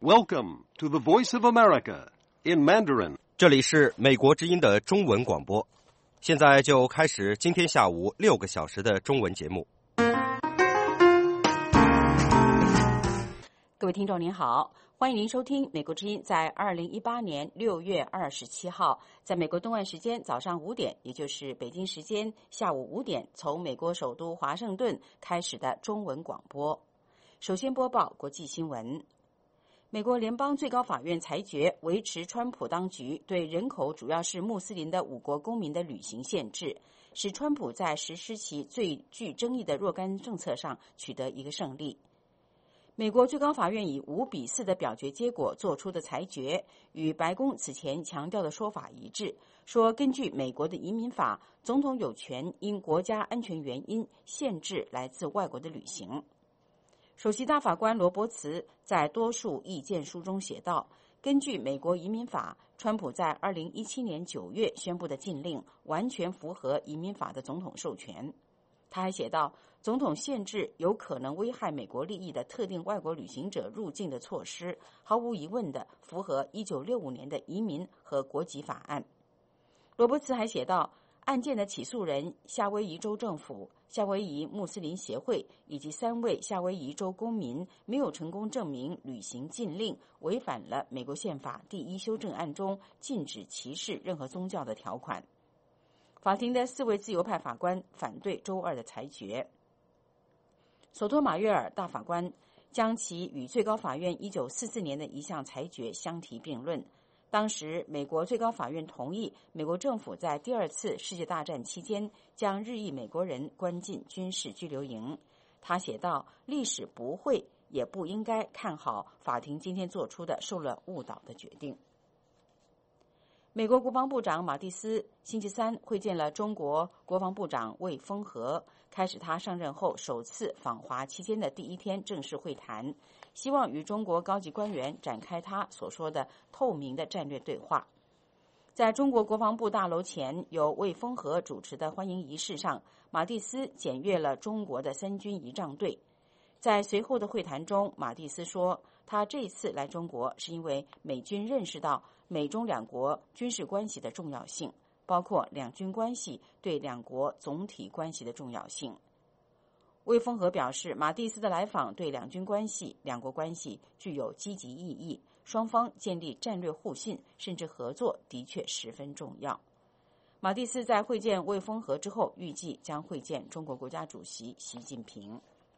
Welcome to the Voice of America in Mandarin. 这里是美国之音的中文广播，现在就开始今天下午6个小时的中文节目。 各位听众您好，欢迎您收听美国之音在2018年6月27号，在美国东岸时间早上5点，也就是北京时间下午5点，从美国首都华盛顿开始的中文广播。首先播报国际新闻。美国联邦最高法院裁决维持川普当局对人口主要是穆斯林的5国公民的旅行限制，使川普在实施其最具争议的若干政策上取得一个胜利。美国最高法院以5-4的表决结果作出的裁决，与白宫此前强调的说法一致，说根据美国的移民法，总统有权因国家安全原因限制来自外国的旅行。首席大法官罗伯茨在多数意见书中写道，根据美国移民法，川普在2017年9月宣布的禁令完全符合移民法的总统授权。他还写道，总统限制有可能危害美国利益的特定外国旅行者入境的措施，毫无疑问地符合1965年的移民和国籍法案。罗伯茨还写道，案件的起诉人夏威夷州政府、夏威夷穆斯林协会以及3位夏威夷州公民没有成功证明旅行禁令违反了美国宪法第1修正案中禁止歧视任何宗教的条款。法庭的4位自由派法官反对周二的裁决。索托马约尔大法官将其与最高法院1944年的一项裁决相提并论。当时美国最高法院同意美国政府在第2次世界大战期间将日裔美国人关进军事拘留营。他写道，历史不会也不应该看好法庭今天做出的受了误导的决定。美国国防部长马蒂斯星期三会见了中国国防部长魏凤和，开始他上任后首次访华期间的第1天正式会谈，希望与中国高级官员展开他所说的透明的战略对话。在中国国防部大楼前由魏凤和主持的欢迎仪式上，马蒂斯检阅了中国的3军仪仗队。在随后的会谈中，马蒂斯说，他这次来中国是因为美军认识到美中2国军事关系的重要性，包括两军关系对2国总体关系的重要性。魏凤和表示，马蒂斯的来访对两军关系、2国关系具有积极意义，双方建立战略互信甚至合作的确十分重要。马蒂斯在会见魏凤和之后，预计将会见中国国家主席习近平。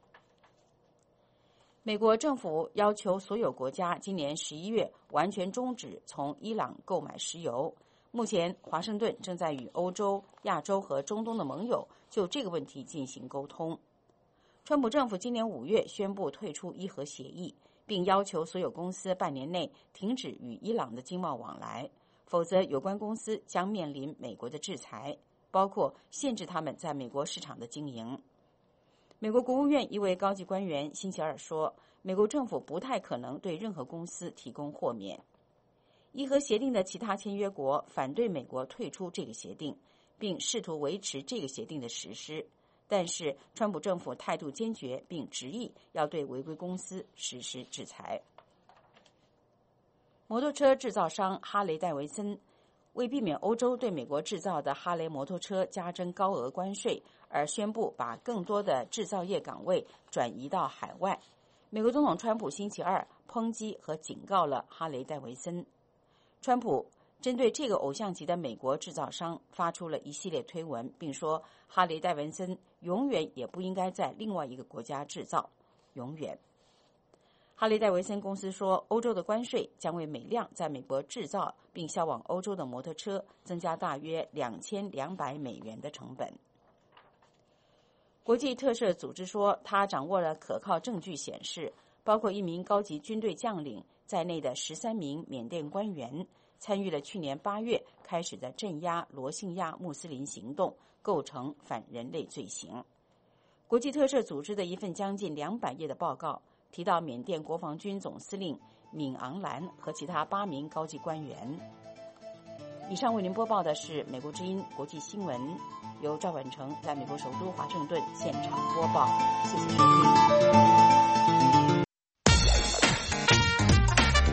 美国政府要求所有国家今年11月完全终止从伊朗购买石油。目前，华盛顿正在与欧洲、亚洲和中东的盟友就这个问题进行沟通。川普政府今年5月宣布退出伊核协议，并要求所有公司半年内停止与伊朗的经贸往来，否则有关公司将面临美国的制裁，包括限制他们在美国市场的经营。美国国务院一位高级官员星期二说，美国政府不太可能对任何公司提供豁免。伊核协定的其他签约国反对美国退出这个协定，并试图维持这个协定的实施，但是川普政府态度坚决，并执意要对违规公司实施制裁。摩托车制造商哈雷戴维森为避免欧洲对美国制造的哈雷摩托车加征高额关税，而宣布把更多的制造业岗位转移到海外。美国总统川普星期二抨击和警告了哈雷戴维森。川普针对这个偶像级的美国制造商发出了一系列推文，并说哈雷戴维森永远也不应该在另外一个国家制造，永远。哈雷戴维森公司说，欧洲的关税将为每辆在美国制造并销往欧洲的摩托车增加大约$2200的成本。国际特赦组织说，他掌握了可靠证据显示，包括一名高级军队将领在内的13名缅甸官员参与了去年8月开始的镇压罗兴亚穆斯林行动，构成反人类罪行。国际特赦组织的一份将近200页的报告提到缅甸国防军总司令敏昂兰和其他8名高级官员。以上为您播报的是美国之音国际新闻，由赵婉成在美国首都华盛顿现场播报。谢谢收听。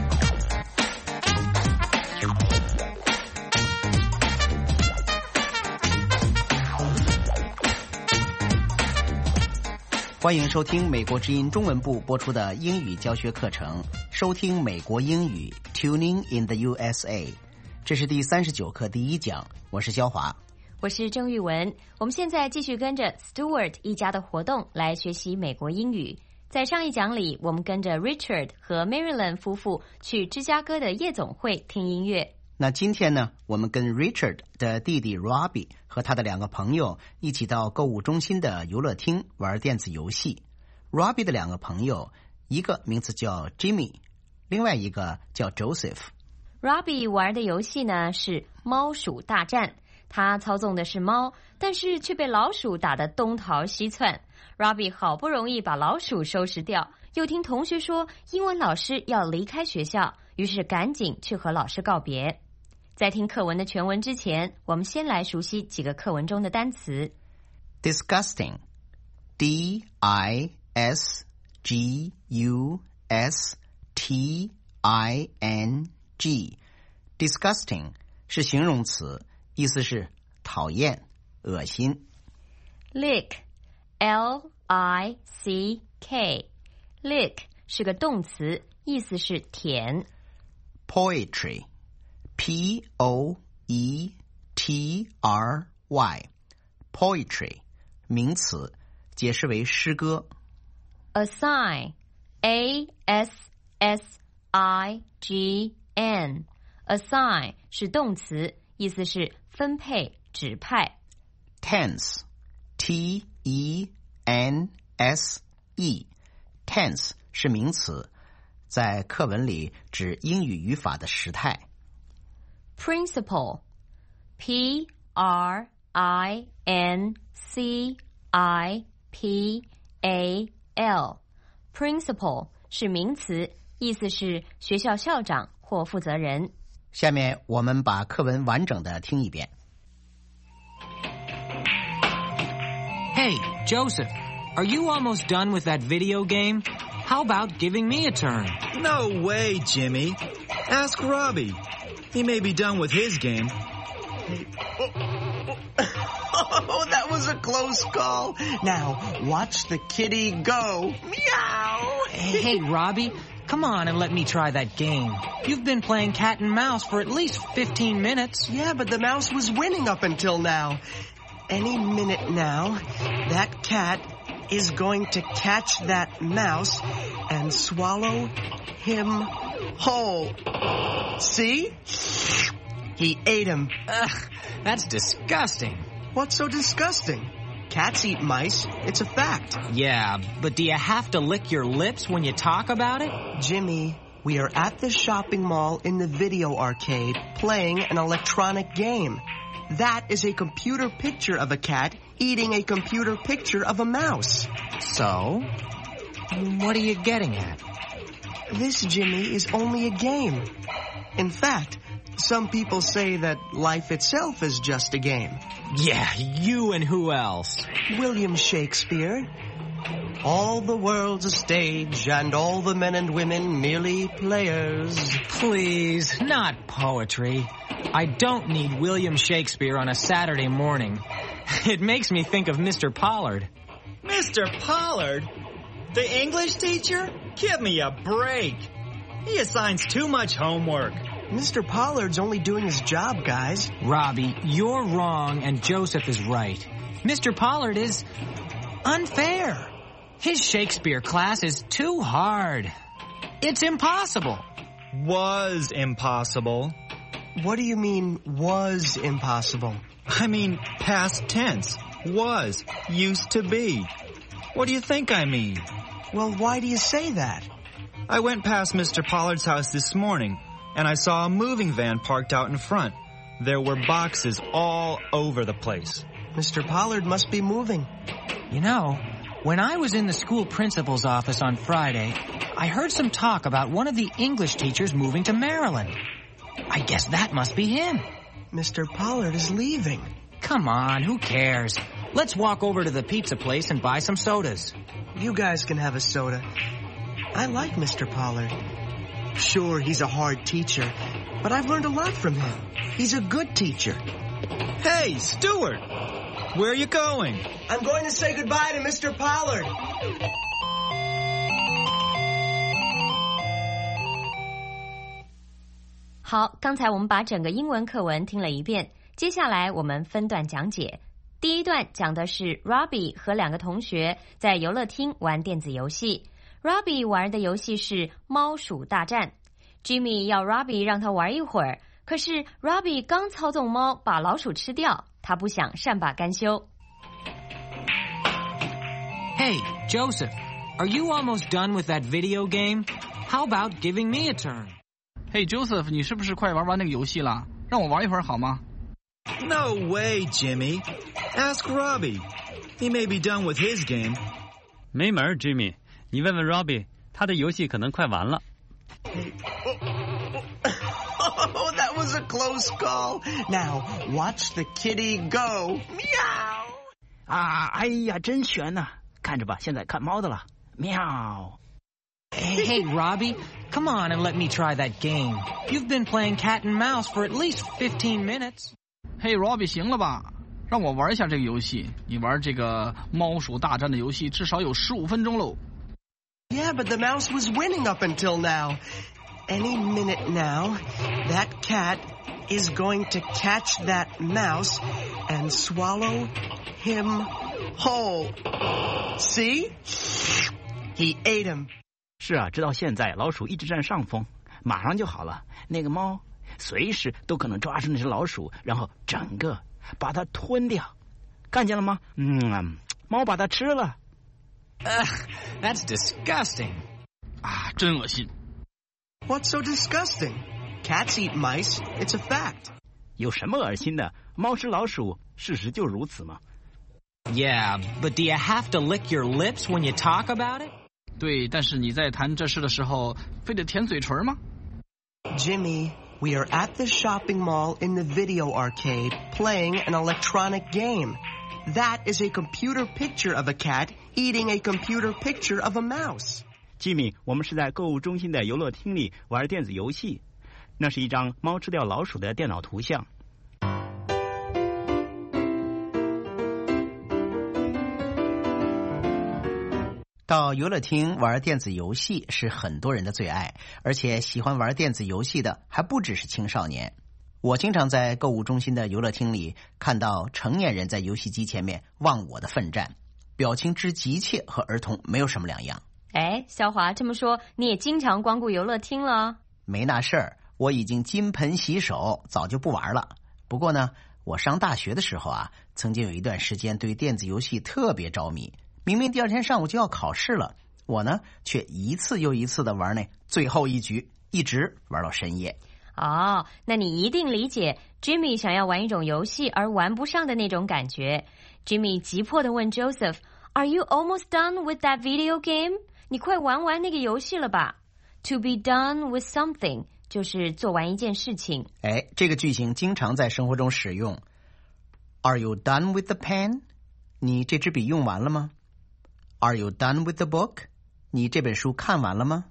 欢迎收听美国之音中文部播出的英语教学课程，收听美国英语 Tuning in the USA。 这是第39课第1讲，我是肖华， 我是郑玉文。我们现在继续跟着 Stewart 一家的活动来学习美国英语。在上一讲里，我们跟着 Richard 和 Marilyn 夫妇去芝加哥的夜总会听音乐。 那今天呢，我们跟 Richard 的弟弟 Robbie 和他的2个朋友一起到购物中心的游乐厅玩电子游戏。Robbie 的2个朋友，一个名字叫 Jimmy， 另外一个叫 Joseph。Robbie 玩的游戏呢是猫鼠大战，他操纵的是猫，但是却被老鼠打得东逃西窜。Robbie 好不容易把老鼠收拾掉，又听同学说英文老师要离开学校，于是赶紧去和老师告别。在听课文的全文之前，我们先来熟悉几个课文中的单词。 Disgusting D-I-S-G-U-S-T-I-N-G Disgusting 是形容词，意思是讨厌、恶心。 Lick L-I-C-K Lick 是个动词，意思是舔。 Poetry P-O-E-T-R-Y Poetry 名词，解释为诗歌。 Assign A-S-S-I-G-N Assign 是动词，意思是分配、指派。 Tense T-E-N-S-E Tense 是名詞，在課文裡指英語語法的時態。 Principal P-R-I-N-C-I-P-A-L Principal 是名詞，意思是學校校長或負責人。 下面我們把課文完整的聽一遍。 Hey, Joseph, are you almost done with that video game? How about giving me a turn? No way, Jimmy. Ask Robbie. He may be done with his game. Oh, that was a close call. Now, watch the kitty go. Meow! Hey, Robbie, come on and let me try that game. You've been playing cat and mouse for at least 15 minutes. Yeah, but the mouse was winning up until now. Any minute now, that cat is going to catch that mouse and swallow him whole. See? He ate him. Ugh, that's disgusting. What's so disgusting? Cats eat mice. It's a fact. Yeah, but do you have to lick your lips when you talk about it? Jimmy, we are at the shopping mall in the video arcade playing an electronic game. That is a computer picture of a cat eating a computer picture of a mouse. So? What are you getting at? This, Jimmy, is only a game. In fact, some people say that life itself is just a game. Yeah, you and who else? William Shakespeare. All the world's a stage, and all the men and women merely players. Please, not poetry. I don't need William Shakespeare on a Saturday morning. It makes me think of Mr. Pollard. Mr. Pollard? The English teacher? Give me a break. He assigns too much homework. Mr. Pollard's only doing his job, guys. Robbie, you're wrong and Joseph is right. Mr. Pollard is unfair. His Shakespeare class is too hard. It's impossible. Was impossible. What do you mean, was impossible? I mean, past tense. Was. Used to be. What do you think I mean? Well, why do you say that? I went past Mr. Pollard's house this morning, and I saw a moving van parked out in front. There were boxes all over the place. Mr. Pollard must be moving. You know, when I was in the school principal's office on Friday, I heard some talk about one of the English teachers moving to Maryland. I guess that must be him. Mr. Pollard is leaving. Come on, who cares? Let's walk over to the pizza place and buy some sodas. You guys can have a soda. I like Mr. Pollard. Sure, he's a hard teacher, but I've learned a lot from him. He's a good teacher. Hey, Stewart! Where are you going? I'm going to say goodbye to Mr. Pollard. 好，刚才我们把整个英文课文听了一遍，接下来我们分段讲解。第一段讲的是 Robbie 和2个同学在游乐厅玩电子游戏。Robbie 玩的游戏是猫鼠大战。Jimmy 要 Robbie 让他玩一会儿，可是 Robbie 刚操纵猫把老鼠吃掉，他不想善罢甘休。 Hey, Joseph, are you almost done with that video game? How about giving me a turn? Hey, Joseph, 你是不是快玩完那个游戏了？让我玩一会儿好吗？ No way, Jimmy. Ask Robbie. He may be done with his game. 没门 Jimmy. 你问问 Robbie, 他的游戏可能快完了。 Oh, that was a close call. Now, watch the kitty go. Meow. 啊，哎呀，真悬呐！看着吧，现在看猫的了。喵。 Hey, Robbie, come on and let me try that game. You've been playing cat and mouse for at least 15 minutes. Hey, Robbie, 行了吧？让我玩一下这个游戏。你玩这个猫鼠大战的游戏至少有15分钟喽。 Yeah, but the mouse was winning up until now. Any minute now, that cat is going to catch that mouse and swallow him whole. See? He ate him. 是啊，直到现在，老鼠一直占上风，马上就好了。那个猫随时都可能抓住那只老鼠，然后整个把它吞掉。看见了吗？猫把它吃了。 That's disgusting. 啊，真恶心。 What's so disgusting? Cats eat mice. It's a fact. 有什么恶心的？猫吃老鼠，事实就如此嘛。 Yeah, but do you have to lick your lips when you talk about it? 对，但是你在谈这事的时候，非得舔嘴唇吗？ Jimmy, we are at the shopping mall in the video arcade playing an electronic game. That is a computer picture of a cat eating a computer picture of a mouse. Jimmy, 我们是在购物中心的游乐厅里玩电子游戏，那是一张猫吃掉老鼠的电脑图像。 到游乐厅玩电子游戏是很多人的最爱，而且喜欢玩电子游戏的还不只是青少年。我经常在购物中心的游乐厅里看到成年人在游戏机前面忘我的奋战，表情之急切和儿童没有什么两样。 哎，肖华，这么说你也经常光顾游乐厅了？ 没那事儿，我已经金盆洗手，早就不玩了。不过呢，我上大学的时候啊，曾经有一段时间对电子游戏特别着迷。明明第二天上午就要考试了，我呢却一次又一次的玩那最后一局，一直玩到深夜。 哦，那你一定理解 Jimmy 想要玩一种游戏而玩不上的那种感觉。Jimmy 急迫地问 Joseph, Are you almost done with that video game? 你快玩完那个游戏了吧？ To be done with something 就是做完一件事情。 哎，这个句型经常在生活中使用。Are you done with the pen? 你这支笔用完了吗？ Are you done with the book? 你这本书看完了吗？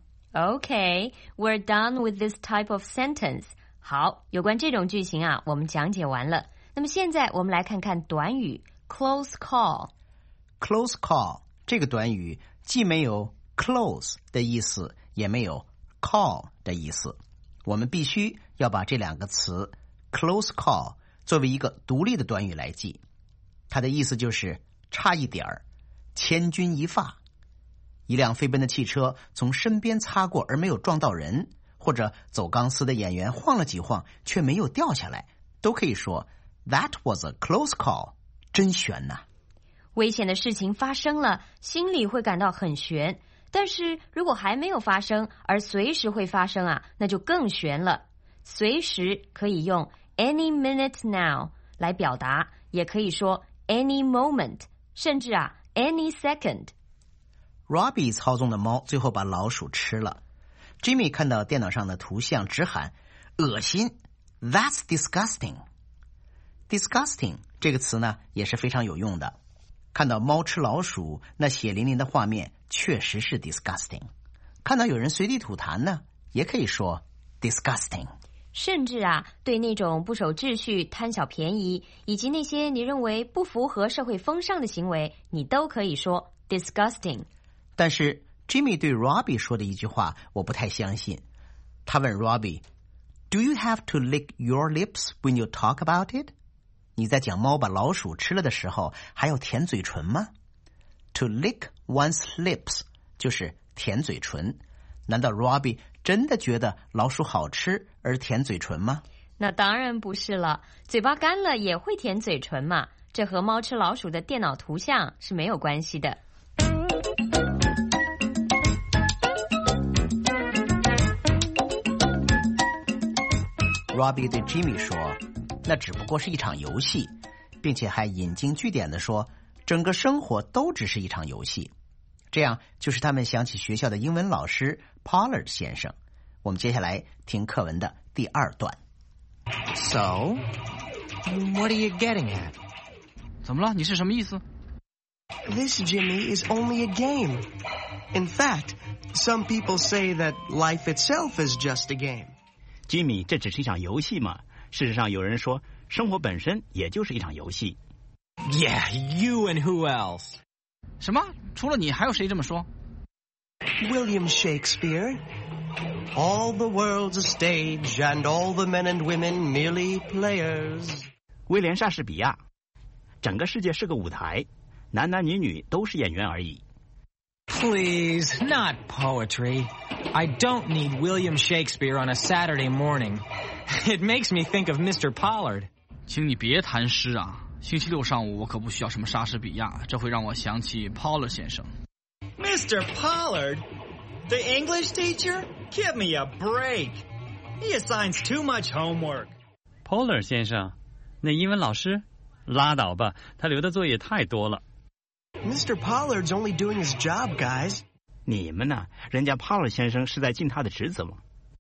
Okay, we're done with this type of sentence. 好，有关这种句型啊，我们讲解完了。那么现在我们来看看短语 close call. Close call 这个短语既没有 close 的意思，也没有 call 的意思。我们必须要把这两个词 close call 作为一个独立的短语来记。它的意思就是差一点儿，千钧一发。一辆飞奔的汽车从身边擦过而没有撞到人，或者走钢丝的演员晃了几晃却没有掉下来，都可以说 That was a close call. 真悬呐！ 危险的事情发生了，心里会感到很悬。但是如果还没有发生，而随时会发生啊，那就更悬了。随时可以用 any minute now 来表达，也可以说 any moment， 甚至啊 any second。Robbie 操纵的猫最后把老鼠吃了。Jimmy 看到电脑上的图像直喊恶心 That's disgusting. Disgusting 这个词呢也是非常有用的。看到猫吃老鼠，那血淋淋的画面确实是 disgusting。看到有人随地吐痰呢，也可以说 disgusting。 甚至对那种不守秩序、贪小便宜，以及那些你认为不符合社会风尚的行为，你都可以说 disgusting。 但是 Jimmy 对 Robbie 说的一句话我不太相信。他问 Robbie，Do you have to lick your lips when you talk about it？ 你在讲猫把老鼠吃了的时候还要舔嘴唇吗？ To lick one's lips 就是舔嘴唇。难道 Robbie 真的觉得老鼠好吃而舔嘴唇吗？ 那当然不是了，嘴巴干了也会舔嘴唇嘛，这和猫吃老鼠的电脑图像是没有关系的。 Robbie 对 Jimmy 说，那只不过是一场游戏，并且还引经据典地说，整个生活都只是一场游戏。这样就是他们想起学校的英文老师 Pollard 先生。我们接下来听课文的第2段。 So, what are you getting at? 怎么了？你是什么意思？ This, Jimmy, is only a game. In fact, some people say that life itself is just a game. Jimmy, 这只是一场游戏嘛。事实上有人说，生活本身也就是一场游戏。 Yeah, you and who else? 什么？除了你还有谁这么说？ William Shakespeare. All the world's a stage, and all the men and women merely players. 威廉莎士比亚，整个世界是个舞台，男男女女都是演员而已。 Please, not poetry. I don't need William Shakespeare on a Saturday morning. It makes me think of Mr. Pollard. 请你别谈诗啊！星期六上午我可不需要什么莎士比亚，这会让我想起 Pollard 先生。 Mr. Pollard? The English teacher? Give me a break. He assigns too much homework. Pollard 先生，那英文老师？拉倒吧，他留的作业太多了。 Mr. Pollard's only doing his job, guys. 你们呢？人家 Pollard 先生是在尽他的职责吗？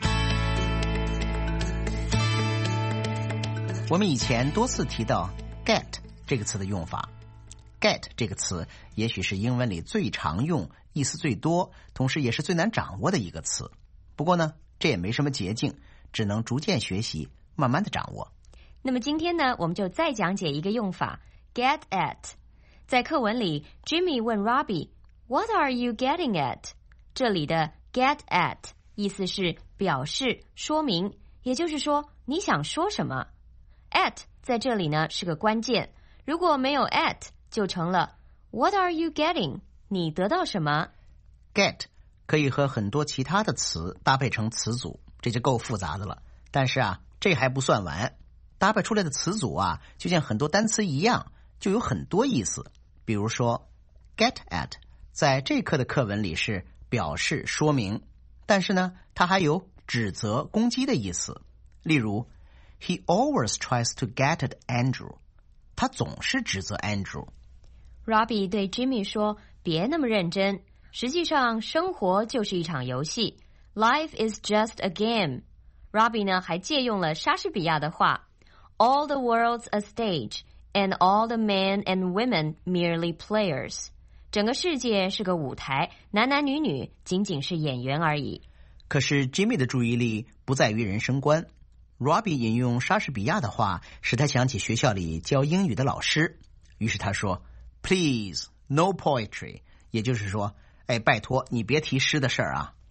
我们以前多次提到 get 这个词的用法。get 这个词也许是英文里最常用、意思最多，同时也是最难掌握的一个词。不过呢，这也没什么捷径，只能逐渐学习，慢慢的掌握。 那么今天呢，我们就再讲解一个用法 get at。在课文里 Jimmy 问 Robbie，What are you getting at？ 这里的 get at 意思是表示、说明，也就是说你想说什么。at 在这里呢是个关键，如果没有 at 就成了 What are you getting？ 你得到什么？ get 可以和很多其他的词搭配成词组，这就够复杂的了。但是这还不算完，搭配出来的词组就像很多单词一样，就有很多意思。比如说 get at 在这课的课文里是表示、说明，但是呢，它还有指责、攻击的意思。例如 He always tries to get at Andrew， 他总是指责 Andrew。Robbie 对 Jimmy 说，别那么认真，实际上生活就是一场游戏 Life is just a game。 Robbie 呢还借用了莎士比亚的话 All the world's a stage and all the men and women merely players。 整个世界是个舞台，男男女女仅仅是演员而已。 可是 Jimmy 的注意力不在于人生观。Robbie 引用莎士比亚的话，使他想起学校里教英语的老师。于是他说 Please, no poetry， 也就是说，拜托你别提诗的事儿啊。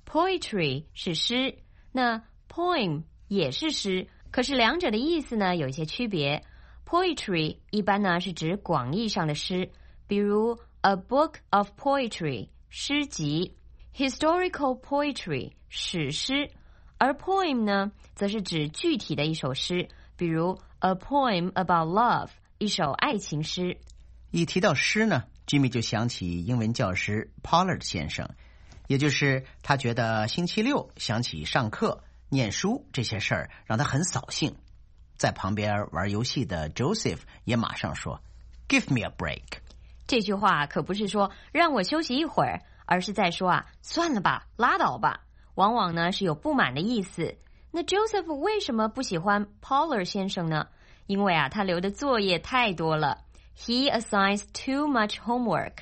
Poetry 是诗，那 poem 也是诗，可是两者的意思呢有一些区别。Poetry 一般呢是指广义上的诗，比如 a book of poetry 诗集， historical poetry 史诗，而 poem 呢则是指具体的一首诗，比如 a poem about love 一首爱情诗。 一提到诗呢 Jimmy 就想起英文教师 Pollard 先生，也就是他觉得星期六想起上课、念书这些事儿让他很扫兴。在旁边玩游戏的 Joseph 也马上说 Give me a break。 这句话可不是说让我休息一会儿，而是在说算了吧，拉倒吧，往往呢是有不满的意思。那 Joseph 为什么不喜欢 Pollard 先生呢？因为他留的作业太多了， He assigns too much homework。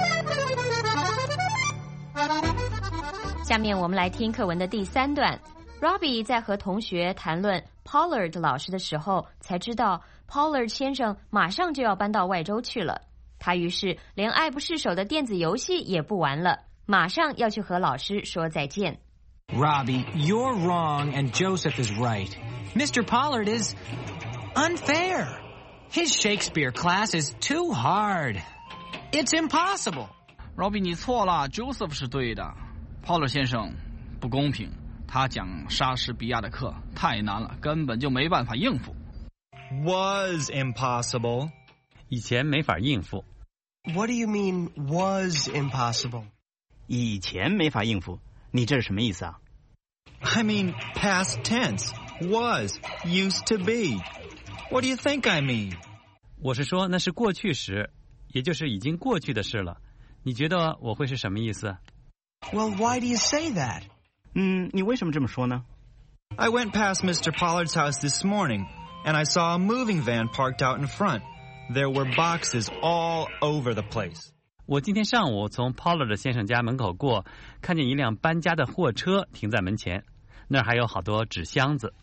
下面我们来听课文的第3段 Robbie 在和同学谈论 Pollard 老师的时候，才知道 Pollard 先生马上就要搬到外州去了。他于是连爱不释手的电子游戏也不玩了，马上要去和老师说再见。 Robbie, you're wrong and Joseph is right. Mr. Pollard is unfair. His Shakespeare class is too hard. It's impossible. Robbie 你错了 ，Joseph 是对的。Pollard 先生不公平，他讲莎士比亚的课太难了，根本就没办法应付。 Was impossible. 以前没法应付。 What do you mean, was impossible? 以前没法应付，你这是什么意思啊？ I mean, past tense. Was. Used to be. What do you think I mean? 我是说那是过去时，也就是已经过去的事了。你觉得我会是什么意思？ Well, why do you say that? 你为什么这么说呢？ I went past Mr. Pollard's house this morning, and I saw a moving van parked out in front. There were boxes all over the place. 我今天上午从 Pollard 先生家门口过，看见一辆搬家的货车停在门前，那儿还有好多纸箱子。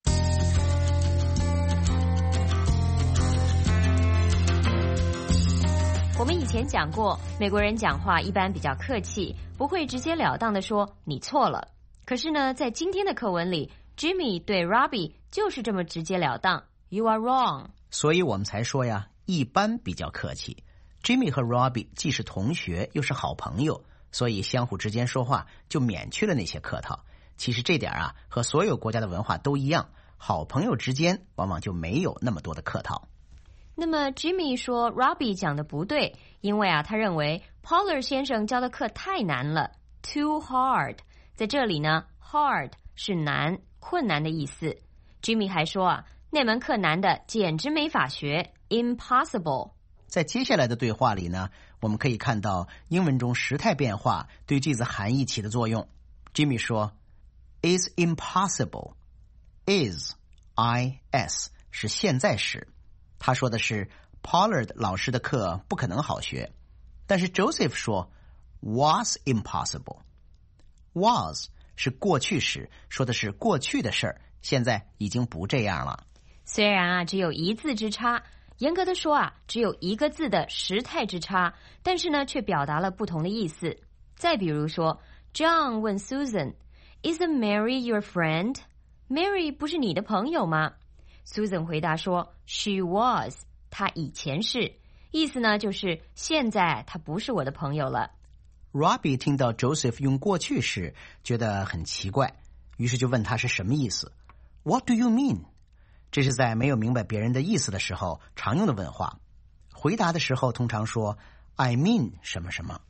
我们以前讲过，美国人讲话一般比较客气，不会直截了当的说你错了。可是呢，在今天的课文里 ，Jimmy 对 Robbie 就是这么直截了当 ，You are wrong。 所以我们才说呀，一般比较客气。Jimmy 和 Robbie 既是同学，又是好朋友，所以相互之间说话就免去了那些客套。其实这点啊，和所有国家的文化都一样，好朋友之间往往就没有那么多的客套。 那么 Jimmy 说 Robbie 讲的不对，因为他认为 Pollard 先生教的课太难了 ，too hard。在这里呢 ，hard 是难、困难的意思。Jimmy 还说那门课难的简直没法学 ，impossible。 在接下来的对话里呢，我们可以看到英文中时态变化对句子含义起的作用。Jimmy 说 is impossible. is, is 是现在时。他说的是 Pollard 老师的课不可能好学。但是 Joseph 说 was impossible. was 是过去时，说的是过去的事儿，现在已经不这样了。 虽然只有一字之差，严格的说只有一个字的时态之差，但是呢却表达了不同的意思。再比如说 John 问 Susan Isn't Mary your friend? Mary 不是你的朋友吗？ Susan 回答说 She was, 她以前是，意思呢就是现在她不是我的朋友了。 Robbie 听到 Joseph 用过去时觉得很奇怪，于是就问他是什么意思。 What do you mean? 这是在没有明白别人的意思的时候常用的问话。回答的时候通常说 I mean 什么什么。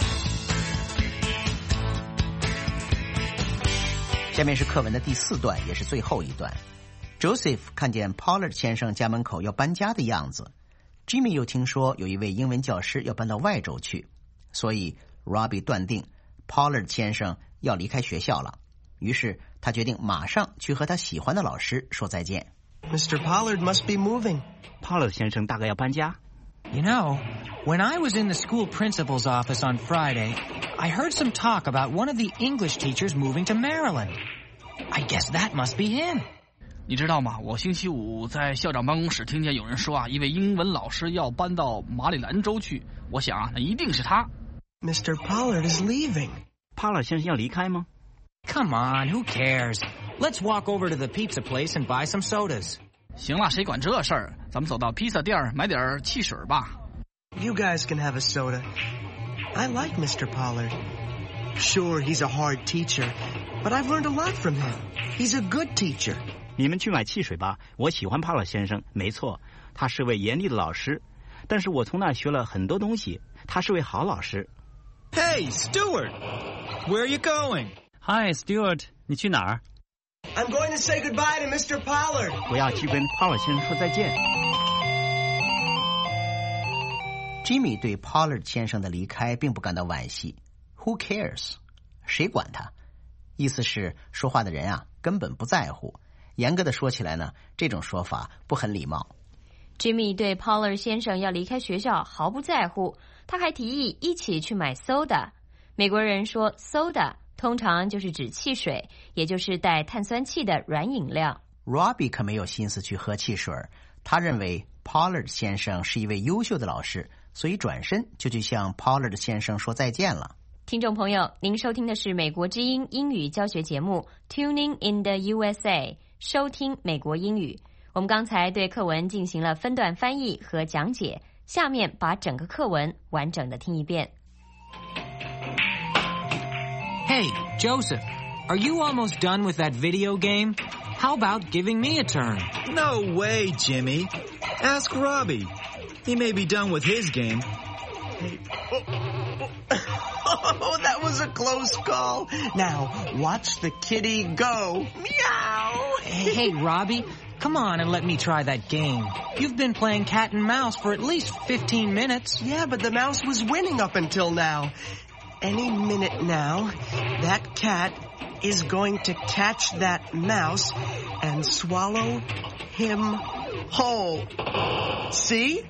下面是课文的第4段，也是最后一段。Joseph 看见 Pollard 先生家门口要搬家的样子， Jimmy 又听说有一位英文教师要搬到外州去，所以 Robbie 断定 Pollard 先生要离开学校了，于是他决定马上去和他喜欢的老师说再见。 Mr. Pollard must be moving. Pollard 先生大概要搬家。 You know, when I was in the school principal's office on Friday, I heard some talk about one of the English teachers moving to Maryland. I guess that must be him. 你知道吗？我星期五在校长办公室听见有人说一位英文老师要搬到马里兰州去。我想那一定是他。 Mr. Pollard is leaving. Pollard 先生要离开吗？ Come on, who cares? Let's walk over to the pizza place and buy some sodas. 行了，谁管这事儿？咱们走到披萨店买点汽水吧。 You guys can have a soda. I like Mr. Pollard. Sure, he's a hard teacher, but I've learned a lot from him. He's a good teacher. 你们去买汽水吧，我喜欢 Pollard 先生，没错，他是位严厉的老师，但是我从那儿学了很多东西，他是位好老师。 Hey, Stuart! Where are you going? Hi, Stuart. 你去哪儿？ I'm going to say goodbye to Mr. Pollard. 我要去跟 Pollard 先生说再见。 Jimmy 对 Pollard 先生的离开并不感到惋惜。Who cares? 谁管他？意思是说话的人根本不在乎。严格的说起来呢，这种说法不很礼貌。 Jimmy 对 Pollard 先生要离开学校毫不在乎，他还提议一起去买 soda。美国人说 soda 通常就是指汽水，也就是带碳酸气的软饮料。 Robbie 可没有心思去喝汽水，他认为 Pollard 先生是一位优秀的老师，所以转身就去向 Pollard 先生说再见了。 听众朋友，您收听的是美国之音英语教学节目 Tuning in the USA， 收听美国英语。我们刚才对课文进行了分段翻译和讲解，下面把整个课文完整的听一遍。 Hey, Joseph, are you almost done with that video game? How about giving me a turn? No way, Jimmy. Ask Robbie. He may be done with his game. Oh, that was a close call. Now, watch the kitty go. Meow. Hey, Robbie, come on and let me try that game. You've been playing cat and mouse for at least 15 minutes. Yeah, but the mouse was winning up until now. Any minute now, that cat is going to catch that mouse and swallow him whole. See?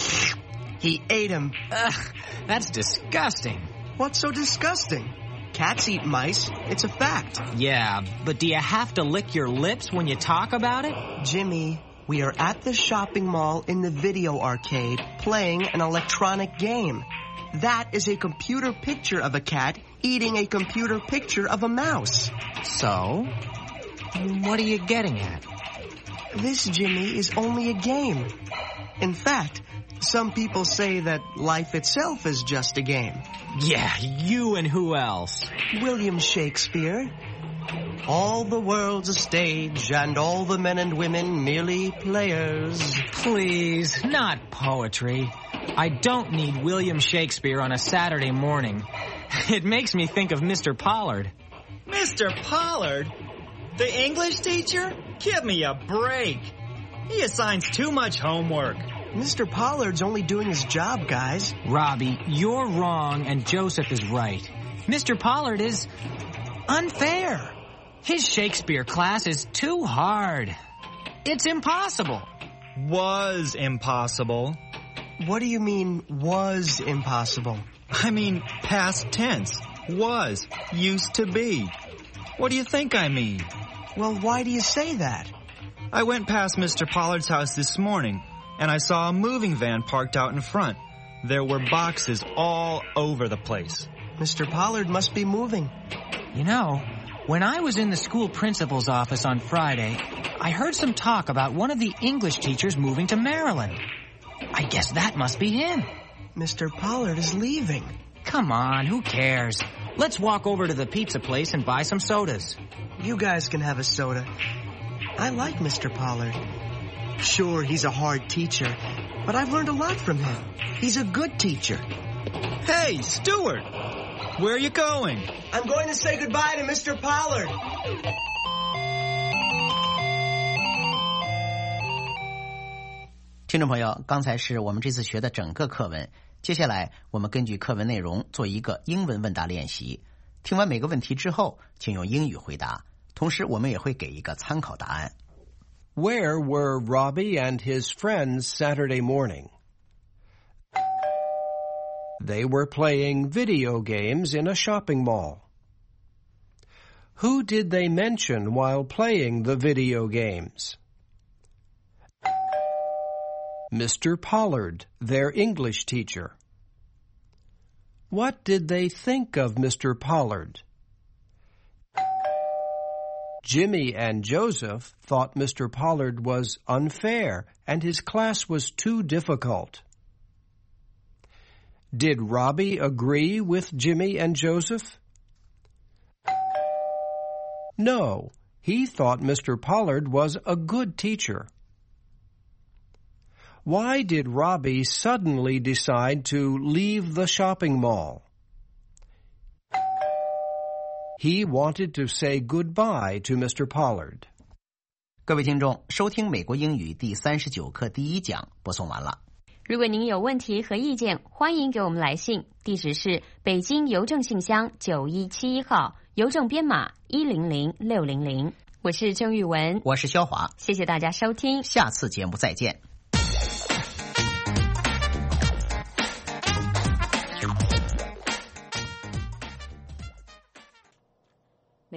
He ate him. Ugh, that's disgusting. What's so disgusting? Cats eat mice. It's a fact. Yeah, but do you have to lick your lips when you talk about it? Jimmy, we are at the shopping mall in the video arcade playing an electronic game. That is a computer picture of a cat eating a computer picture of a mouse. So? What are you getting at? This, Jimmy, is only a game. In fact, some people say that life itself is just a game. Yeah, you and who else? William Shakespeare. All the world's a stage, and all the men and women merely players. Please, not poetry. I don't need William Shakespeare on a Saturday morning. It makes me think of Mr. Pollard. Mr. Pollard? The English teacher? Give me a break. He assigns too much homework. Mr. Pollard's only doing his job, guys. Robbie, you're wrong and Joseph is right. Mr. Pollard is unfair. His Shakespeare class is too hard. It's impossible. Was impossible. What do you mean, was impossible? I mean, past tense. Was. Used to be. What do you think I mean? Well, why do you say that? I went past Mr. Pollard's house this morning, and I saw a moving van parked out in front. There were boxes all over the place. Mr. Pollard must be moving. You know, when I was in the school principal's office on Friday, I heard some talk about one of the English teachers moving to Maryland. I guess that must be him. Mr. Pollard is leaving. Come on, who cares? Let's walk over to the pizza place and buy some sodas. You guys can have a soda. I like Mr. Pollard. Sure, he's a hard teacher, but I've learned a lot from him. He's a good teacher. Hey, Stuart! Where are you going? I'm going to say goodbye to Mr. Pollard. 听众朋友，刚才是我们这次学的整个课文，接下来我们根据课文内容做一个英文问答练习。听完每个问题之后，请用英语回答，同时我们也会给一个参考答案。 Where were Robbie and his friends Saturday morning? They were playing video games in a shopping mall. Who did they mention while playing the video games? Mr. Pollard, their English teacher. What did they think of Mr. Pollard? Jimmy and Joseph thought Mr. Pollard was unfair and his class was too difficult. Did Robbie agree with Jimmy and Joseph? No, he thought Mr. Pollard was a good teacher. Why did Robbie suddenly decide to leave the shopping mall? He wanted to say goodbye to Mr. Pollard. 各位听众，收听美国英语第39课第1讲播送完了。 如果您有问题和意见，欢迎给我们来信，地址是北京邮政信箱9171号，邮政编码100600。我是郑玉文， 我是肖华， 谢谢大家收听， 下次节目再见。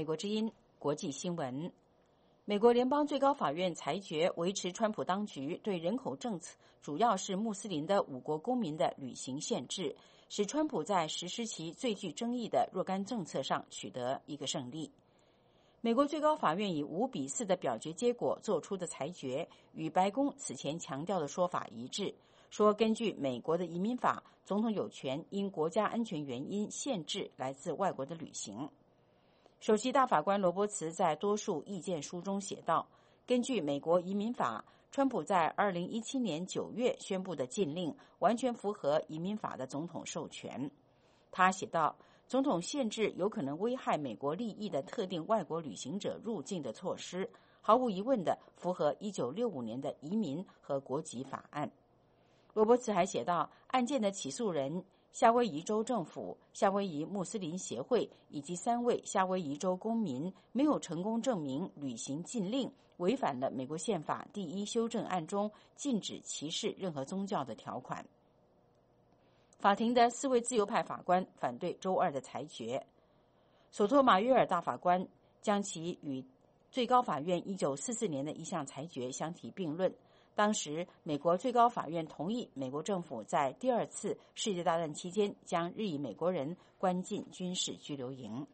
美国之音国际新闻。美国联邦最高法院裁决维持川普当局对人口政策，主要是穆斯林的5国公民的旅行限制，使川普在实施其最具争议的若干政策上取得一个胜利。美国最高法院以5-4的表决结果做出的裁决，与白宫此前强调的说法一致，说根据美国的移民法，总统有权因国家安全原因限制来自外国的旅行。首席大法官罗伯茨在多数意见书中写道，根据美国移民法，川普在2017年9月宣布的禁令完全符合移民法的总统授权。他写道，总统限制有可能危害美国利益的特定外国旅行者入境的措施，毫无疑问地符合1965年的移民和国籍法案。罗伯茨还写道，案件的起诉人夏威夷州政府、夏威夷穆斯林协会以及3位夏威夷州公民没有成功证明旅行禁令违反了美国宪法第1修正案中禁止歧视任何宗教的条款。法庭的4位自由派法官反对周二的裁决。索托马约尔大法官将其与最高法院1944年的一项裁决相提并论。当时，美国最高法院同意美国政府在第2次世界大战期间将日裔美国人关进军事拘留营。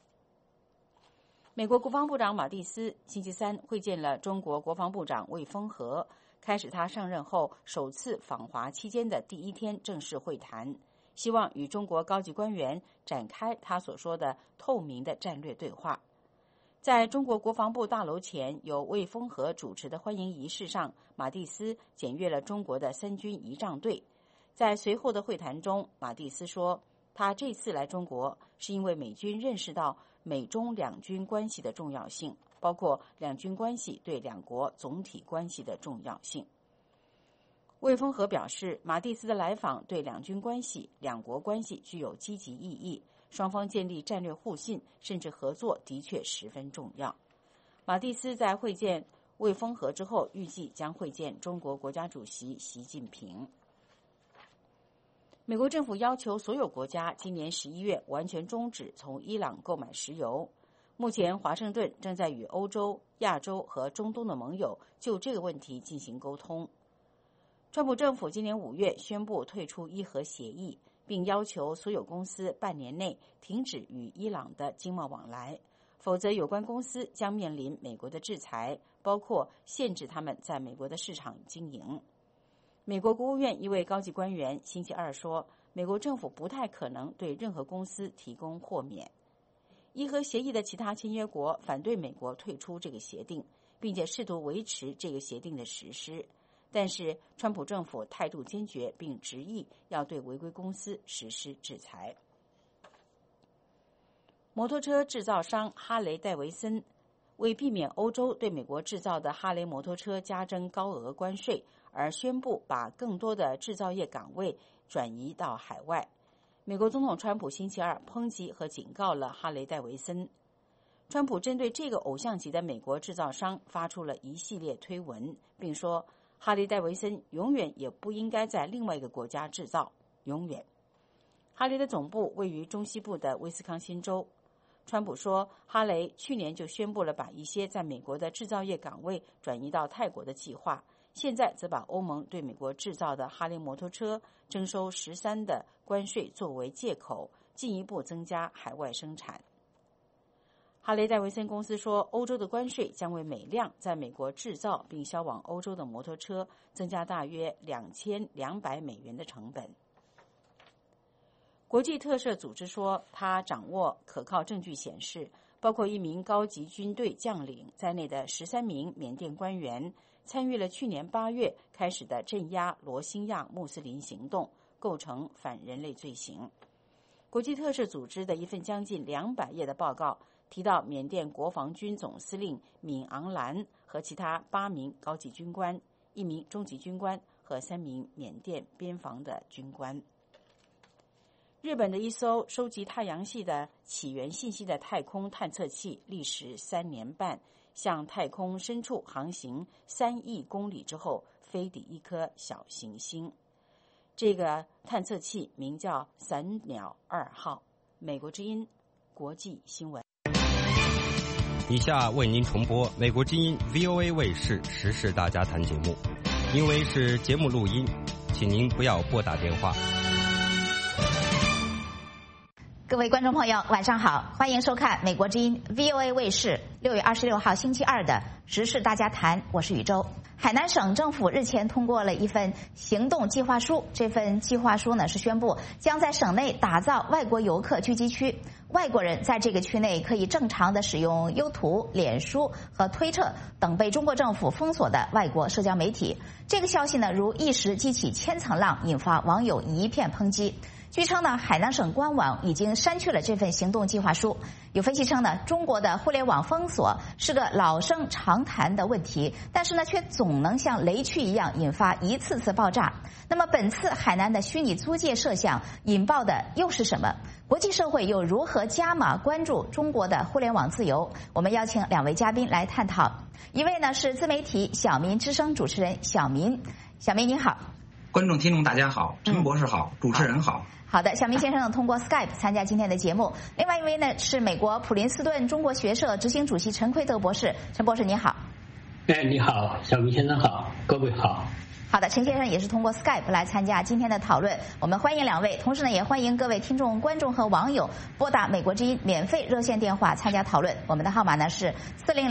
美国国防部长马蒂斯星期3会见了中国国防部长魏凤和，开始他上任后首次访华期间的第1天正式会谈，希望与中国高级官员展开他所说的透明的战略对话。在中国国防部大楼前由魏凤和主持的欢迎仪式上，马蒂斯检阅了中国的3军仪仗队。在随后的会谈中，马蒂斯说，他这次来中国是因为美军认识到美中两军关系的重要性，包括两军关系对两国总体关系的重要性。魏凤和表示，马蒂斯的来访对两军关系、两国关系具有积极意义，双方建立战略互信甚至合作的确十分重要。马蒂斯在会见魏凤和之后，预计将会见中国国家主席习近平。美国政府要求所有国家今年11月完全终止从伊朗购买石油。目前，华盛顿正在与欧洲、亚洲和中东的盟友就这个问题进行沟通。川普政府今年5月宣布退出伊核协议，并要求所有公司半年内停止与伊朗的经贸往来，否则有关公司将面临美国的制裁，包括限制他们在美国的市场经营。美国国务院一位高级官员星期2说，美国政府不太可能对任何公司提供豁免。伊核协议的其他签约国反对美国退出这个协定，并且试图维持这个协定的实施。但是，川普政府态度坚决，并执意要对违规公司实施制裁。摩托车制造商哈雷戴维森为避免欧洲对美国制造的哈雷摩托车加征高额关税，而宣布把更多的制造业岗位转移到海外。美国总统川普星期2抨击和警告了哈雷戴维森。川普针对这个偶像级的美国制造商发出了一系列推文，并说哈雷戴维森永远也不应该在另外一个国家制造，永远。哈雷的总部位于中西部的威斯康辛州。川普说，哈雷去年就宣布了把一些在美国的制造业岗位转移到泰国的计划，现在则把欧盟对美国制造的哈雷摩托车征收13%的关税作为借口，进一步增加海外生产。哈雷戴维森公司说，欧洲的关税将为每辆在美国制造并销往欧洲的摩托车增加大约$2200的成本。国际特赦组织说，他掌握可靠证据显示，包括一名高级军队将领在内的13名缅甸官员参与了去年8月开始的镇压罗兴亚穆斯林行动，构成反人类罪行。国际特赦组织的一份将近200页的报告提到，缅甸国防军总司令敏昂兰和其他8名高级军官、1名中级军官和3名缅甸边防的军官。日本的一艘收集太阳系的起源信息的太空探测器历时3年半，向太空深处航行3亿公里之后，飞抵一颗小行星。这个探测器名叫伞鸟2号。美国之音国际新闻。 以下为您重播美国之音 VOA 卫视时事大家谈节目，因为是节目录音，请您不要拨打电话。 各位观众朋友，晚上好，欢迎收看美国之音 VOA 卫视6月26号星期二的时事大家谈，我是宇宙。海南省政府日前通过了一份行动计划书，这份计划书呢是宣布将在省内打造外国游客聚集区，外国人在这个区内可以正常的使用优图、脸书和推特等被中国政府封锁的外国社交媒体。这个消息呢如一石激起千层浪，引发网友一片抨击。据称呢，海南省官网已经删去了这份行动计划书。有分析称呢，中国的互联网封锁是个老生常谈的问题，但是呢，却总能像雷区一样引发一次次爆炸。那么本次海南的虚拟租界设想引爆的又是什么？国际社会又如何加码关注中国的互联网自由？我们邀请两位嘉宾来探讨。一位呢是自媒体小民之声主持人小民，小民你好。 观众听众大家好，陈博士好，主持人好。 好的，小明先生呢通过 Skype 参加今天的节目。另外一位呢是美国普林斯顿中国学社执行主席陈奎德博士，陈博士你好。 你好，小明先生好，各位好。 好的，陈先生也是通过 Skype 来参加今天的讨论，我们欢迎两位，同时呢也欢迎各位听众、观众和网友拨打美国之音免费热线电话参加讨论，我们的号码呢是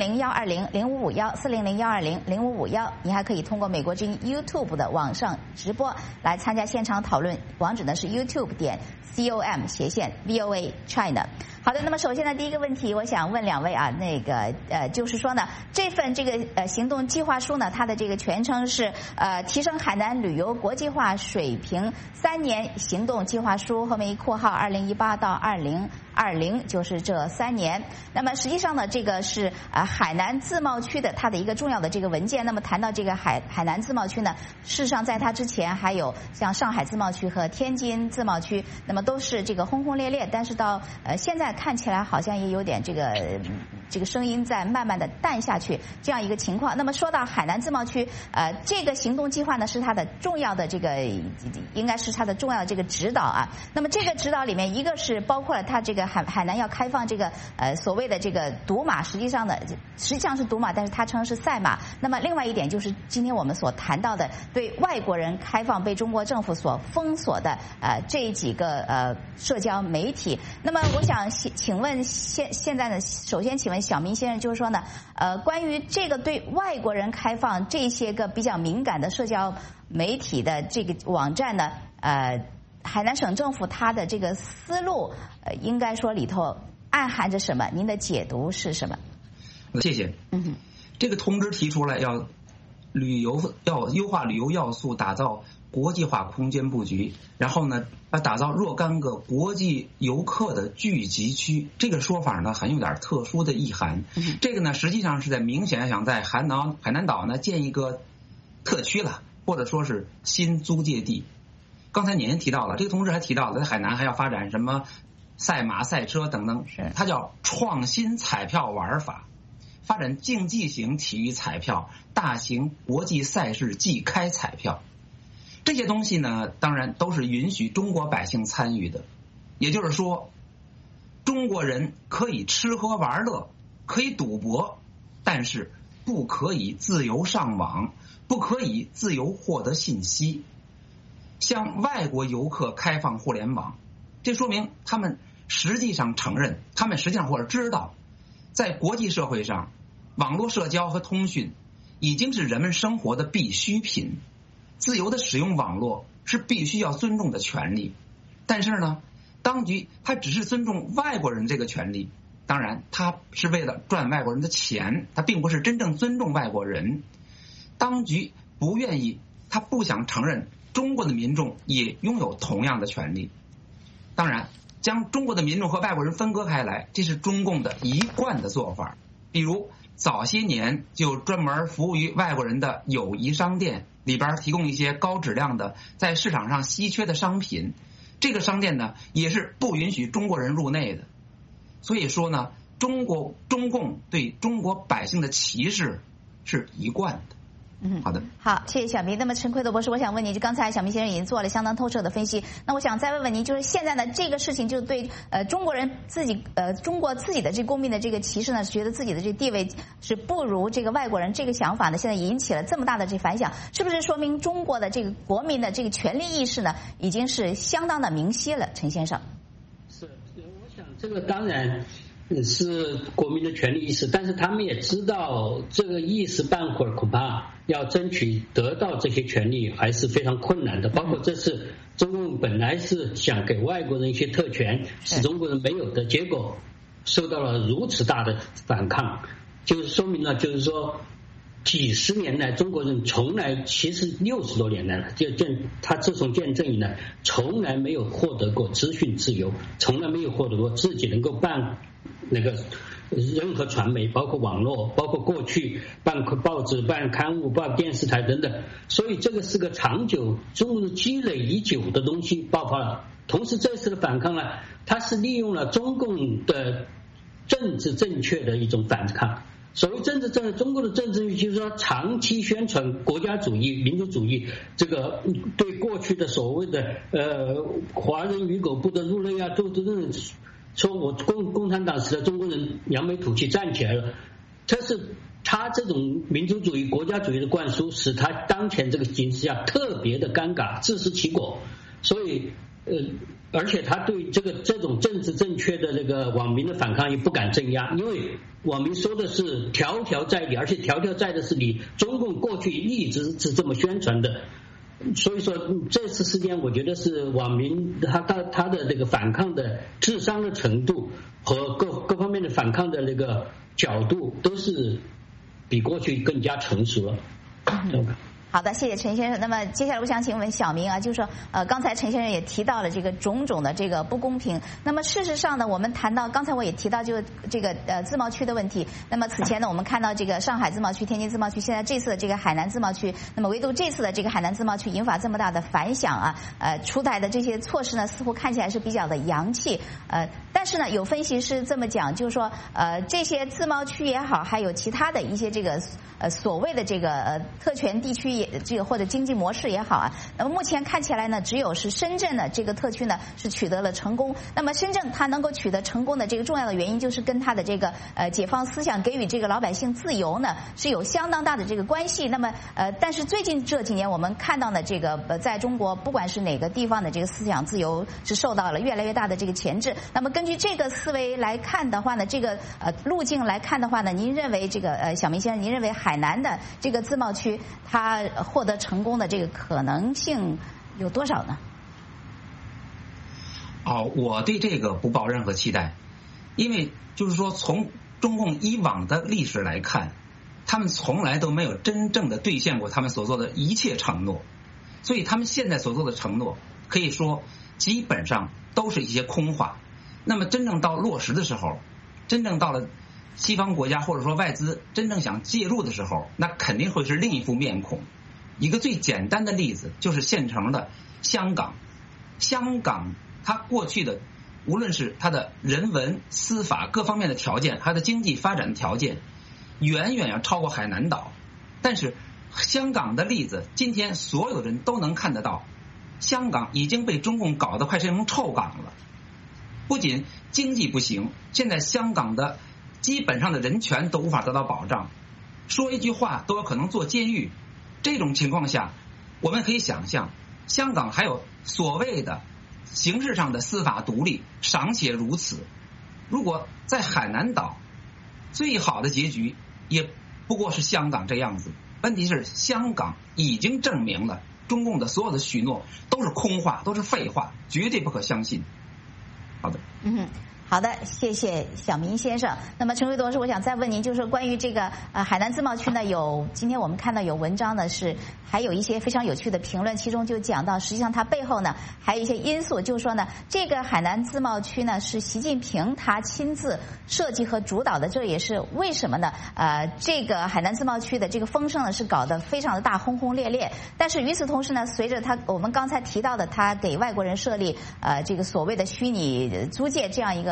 400-120-0551，400-120-0551，你还可以通过美国之音 YouTube 的网上直播来参加现场讨论，网址呢是 youtube.com/VOA China。好的，那么首先呢，第一个问题，我想问两位啊，就是说呢，这份行动计划书呢，它的这个全称是提升海南旅游国际化水平3年行动计划书，后面一括号2018到2020，就是这3年。那么实际上呢，这个是海南自贸区的它的一个重要的这个文件。那么谈到这个海南自贸区呢，事实上在它之前还有像上海自贸区和天津自贸区，那么都是这个轰轰烈烈，但是到现在看起来好像也有点这个声音在慢慢的淡下去这样一个情况。那么说到海南自贸区，这个行动计划呢是它的重要的应该是它的重要的这个指导啊。那么这个指导里面，一个是包括了它这个海南要开放这个所谓的这个赌马，实际上是赌马，但是它称是赛马。那么另外一点就是今天我们所谈到的对外国人开放被中国政府所封锁的这几个社交媒体。那么我想请问现在呢，首先请问小明先生，就是说呢，关于这个对外国人开放这些个比较敏感的社交媒体的这个网站呢，海南省政府它的这个思路，应该说里头暗含着什么？您的解读是什么？ 谢谢。这个通知提出来要优化旅游要素，打造国际化空间布局，然后呢，打造若干个国际游客的聚集区。这个说法呢，很有点特殊的意涵。这个呢，实际上是在明显想在海南岛呢建一个特区了，或者说是新租界地。刚才您提到了，这个通知还提到了，在海南还要发展什么赛马、赛车等等，它叫创新彩票玩法。发展竞技型体育彩票、大型国际赛事季开彩票，这些东西呢，当然都是允许中国百姓参与的。也就是说，中国人可以吃喝玩乐，可以赌博，但是不可以自由上网，不可以自由获得信息。向外国游客开放互联网，这说明他们实际上承认，他们实际上或者知道，在国际社会上，网络社交和通讯已经是人们生活的必需品，自由的使用网络是必须要尊重的权利。但是呢，当局它只是尊重外国人这个权利，当然它是为了赚外国人的钱，它并不是真正尊重外国人。当局不愿意，他不想承认中国的民众也拥有同样的权利。当然，将中国的民众和外国人分割开来，这是中共的一贯的做法。比如早些年就专门服务于外国人的友谊商店，里边提供一些高质量的在市场上稀缺的商品，这个商店呢也是不允许中国人入内的。所以说呢，中共对中国百姓的歧视是一贯的。 好的， 好，谢谢小明。那么陈奎斗博士，我想问你，就刚才小明先生已经做了相当透彻的分析，那我想再问问您，就是现在呢这个事情就对中国人自己中国自己的这公民的这个歧视呢，觉得自己的这地位是不如这个外国人，这个想法呢现在引起了这么大的这反响，是不是说明中国的这个国民的这个权利意识呢已经是相当的明晰了？陈先生， 是，我想这个当然是国民的权利意识，但是他们也知道这个一时半会儿恐怕要争取得到这些权利还是非常困难的。包括这次中共本来是想给外国人一些特权，使中国人没有的，结果受到了如此大的反抗，就是说明了，就是说几十年来中国人从来，其实60多年来了，他自从建政以来，从来没有获得过资讯自由，从来没有获得过自己能够办那个任何传媒，包括网络，包括过去办报纸、办刊物、办电视台等等，所以这个是个长久中国积累已久的东西爆发了。同时这次的反抗呢，它是利用了中共的政治正确的一种反抗。所谓政治正确，中国的政治就是说长期宣传国家主义、民族主义，这个对过去的所谓的华人与狗不得入内啊，都说我共产党使得中国人扬眉吐气站起来了，这是他这种民族主义、国家主义的灌输，使他当前这个形势下特别的尴尬，自食其果。所以而且他对这种政治正确的这个网民的反抗也不敢镇压，因为网民说的是条条在理，而且条条在的是理，中共过去一直是这么宣传的。所以说这次事件，我觉得是网民他的这个反抗的智商的程度和各方面的反抗的那个角度，都是比过去更加成熟了。 好的，谢谢陈先生。那么接下来我想请问小明啊，就是说刚才陈先生也提到了这个种种的这个不公平。那么事实上呢，我们谈到刚才我也提到就是这个自贸区的问题。那么此前呢，我们看到这个上海自贸区、天津自贸区，现在这次的这个海南自贸区，那么唯独这次的这个海南自贸区引发这么大的反响啊，出台的这些措施呢，似乎看起来是比较的洋气。但是呢，有分析师这么讲，就是说这些自贸区也好，还有其他的一些这个所谓的这个特权地区这个或者经济模式也好啊，那么目前看起来呢，只有是深圳的这个特区呢是取得了成功。那么深圳它能够取得成功的这个重要的原因，就是跟它的这个解放思想给予这个老百姓自由呢是有相当大的这个关系。那么但是最近这几年我们看到呢，这个在中国不管是哪个地方的这个思想自由是受到了越来越大的这个钳制。那么根据这个思维来看的话呢，这个路径来看的话呢，您认为这个小明先生，您认为海南的这个自贸区它获得成功的这个可能性有多少呢？ 我对这个不抱任何期待，因为就是说从中共以往的历史来看，他们从来都没有真正的兑现过他们所做的一切承诺，所以他们现在所做的承诺可以说基本上都是一些空话。那么真正到落实的时候，真正到了西方国家或者说外资真正想介入的时候，那肯定会是另一副面孔。一个最简单的例子就是现成的香港。香港它过去的无论是它的人文、司法各方面的条件，它的经济发展的条件远远要超过海南岛。但是香港的例子今天所有人都能看得到，香港已经被中共搞得快成臭港了。不仅经济不行，现在香港的基本上的人权都无法得到保障，说一句话都有可能坐监狱。这种情况下，我们可以想象，香港还有所谓的形式上的司法独立尚且如此，如果在海南岛，最好的结局也不过是香港这样子。问题是香港已经证明了中共的所有的许诺都是空话，都是废话，绝对不可相信。好的， 好的，谢谢小明先生。那么陈奎博士，我想再问您，就是关于这个海南自贸区呢，今天我们看到有文章呢，是还有一些非常有趣的评论，其中就讲到，实际上它背后呢还有一些因素，就是说呢，这个海南自贸区呢是习近平他亲自设计和主导的，这也是为什么呢？这个海南自贸区的这个风声呢是搞得非常的大，轰轰烈烈。但是与此同时呢，随着我们刚才提到的，他给外国人设立这个所谓的虚拟租界这样一个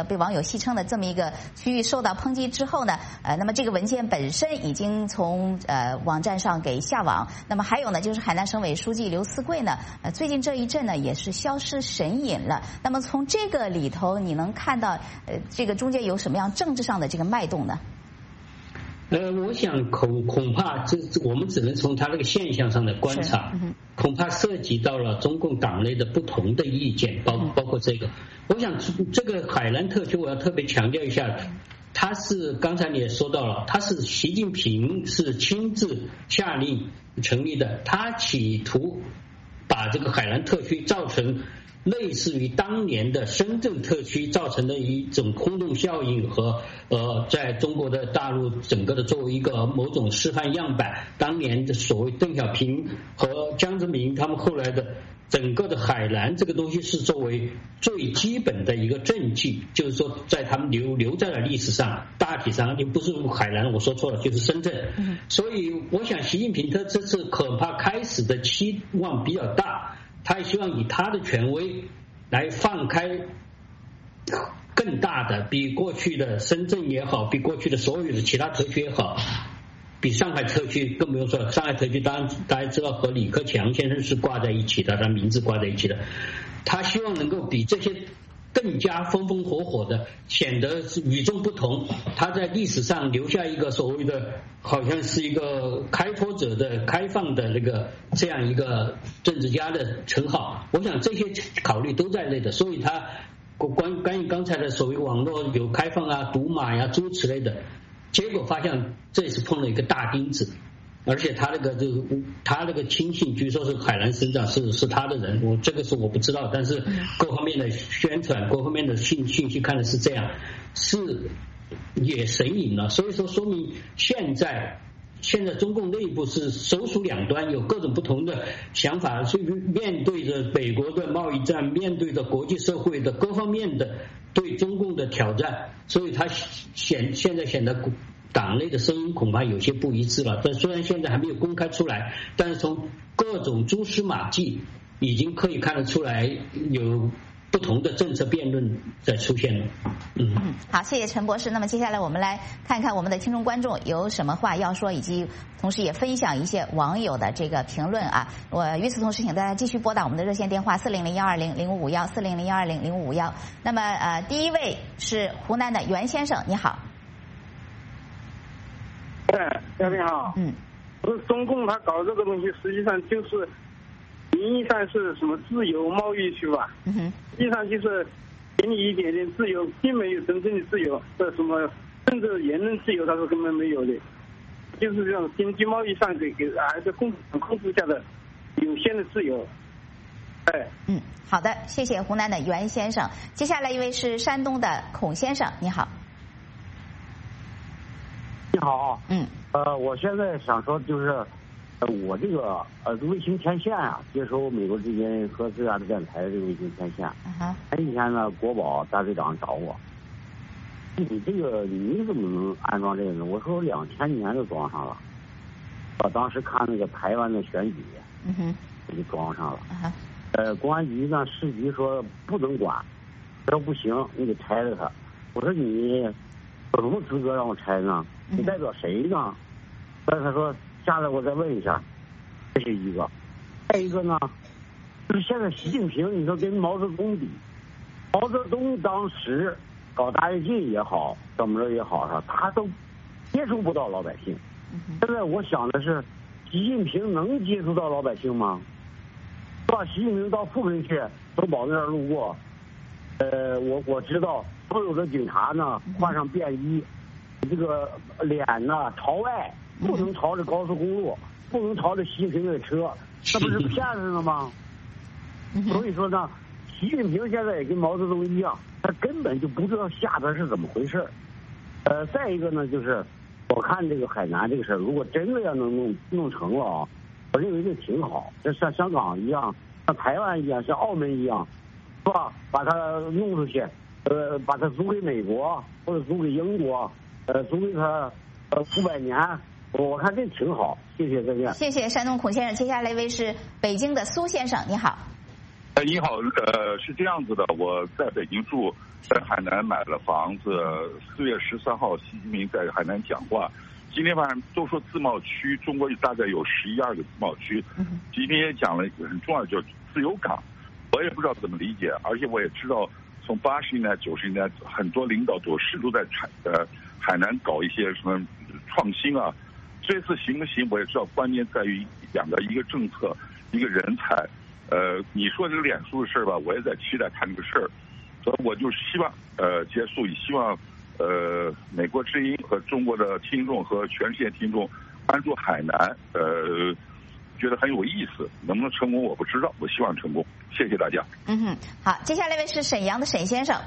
被网友戏称的这么一个区域受到抨击之后呢，那么这个文件本身已经从网站上给下网。那么还有呢，就是海南省委书记刘思贵呢，最近这一阵呢也是消失神隐了。那么从这个里头，你能看到这个中间有什么样政治上的这个脉动呢？ 我想恐怕我们只能从他这个现象上的观察，恐怕涉及到了中共党内的不同的意见，包括这个。我想这个海南特区，我要特别强调一下，他是刚才你也说到了，他是习近平是亲自下令成立的，他企图把这个海南特区造成类似于当年的深圳特区造成的一种轰动效应和在中国的大陆整个的作为一个某种示范样板，当年的所谓邓小平和江泽民他们后来的整个的海南这个东西是作为最基本的一个政绩，就是说在他们留在了历史上，大体上就不是海南，我说错了，就是深圳。所以我想习近平他这次恐怕开始的期望比较大，他希望以他的权威来放开更大的，比过去的深圳也好，比过去的所有的其他特区也好，比上海特区更不用说了。上海特区当然大家知道和李克强先生是挂在一起的，他名字挂在一起的。他希望能够比这些更加风风火火的，显得与众不同。他在历史上留下一个所谓的好像是一个开拓者的开放的这样一个政治家的称号。我想这些考虑都在内的，所以他关于刚才的所谓网络有开放啊、赌马呀、诸如此类的，结果发现这次碰了一个大钉子。而且他那个亲信据说是海南省长是他的人，这个是我不知道，但是各方面的宣传、各方面的信息看的是这样，是也神隐了。所以说明现在中共内部是首鼠两端，有各种不同的想法，所以面对着美国的贸易战，面对着国际社会的各方面的对中共的挑战，所以他现在显得党内的声音恐怕有些不一致了。但虽然现在还没有公开出来，但是从各种蛛丝马迹已经可以看得出来，有不同的政策辩论在出现了。 好，谢谢陈博士。那么接下来我们来看看我们的听众观众有什么话要说，以及同时也分享一些网友的这个评论啊。与此同时，请大家继续拨打我们的热线电话400-120-0551 400-120-0551。那么第一位是湖南的袁先生，你好。 小平好。中共他搞这个东西，实际上就是名义上是什么自由贸易区吧，实际上就是给你一点点自由，并没有真正的自由，这什么甚至言论自由它是根本没有的，就是这种经济贸易上给还是共产控制下的有限的自由。 好的，谢谢湖南的袁先生。接下来一位是山东的孔先生，你好。 你好，我现在想说就是，我这个卫星天线啊，接收美国之音和最大的电台的这个卫星天线。前几天呢，国保大队长找我，你这个你怎么能安装这个呢？我说2000年就装上了，我当时看那个台湾的选举，我就装上了。公安局呢，市局说不能管，说不行，你得拆了它。我说你有什么资格让我拆呢？你代表谁呢？但是他说下来我再问一下，这是一个。再一个呢，就是现在习近平，你说跟毛泽东比，毛泽东当时搞大跃进也好，怎么着也好，他都接触不到老百姓。现在我想的是，习近平能接触到老百姓吗？把习近平到富平去，从宝那儿路过，我知道所有的警察呢换上便衣。这个脸呢朝外，不能朝着高速公路，不能朝着习近平的车，那不是骗人了吗？所以说呢，习近平现在也跟毛泽东一样，他根本就不知道下边是怎么回事。再一个呢，就是我看这个海南这个事儿，如果真的要能弄成了啊，我认为这挺好，这像香港一样，像台湾一样，像澳门一样，是吧？把它弄出去，把它租给美国或者租给英国。租给他500年，我看这挺好。谢谢，再见。 谢谢山东孔先生。接下来一位是北京的苏先生，你好。 你好，是这样子的，我在北京住，在海南买了房子。4月13号，习近平在海南讲话。今天晚上都说自贸区，中国大概有11、12个自贸区。习近平也讲了一个很重要的，就是自由港。我也不知道怎么理解，而且我也知道，从80年代、90年代，很多领导都试图在海南搞一些什么创新啊。这次行不行，我也知道，关键在于两个，一个政策，一个人才。你说这个脸书的事儿吧，我也在期待看这个事儿，所以我就希望结束，也希望美国之音和中国的听众和全世界听众关注海南，觉得很有意思，能不能成功我不知道，我希望成功，谢谢大家。 好，接下来一位是沈阳的沈先生。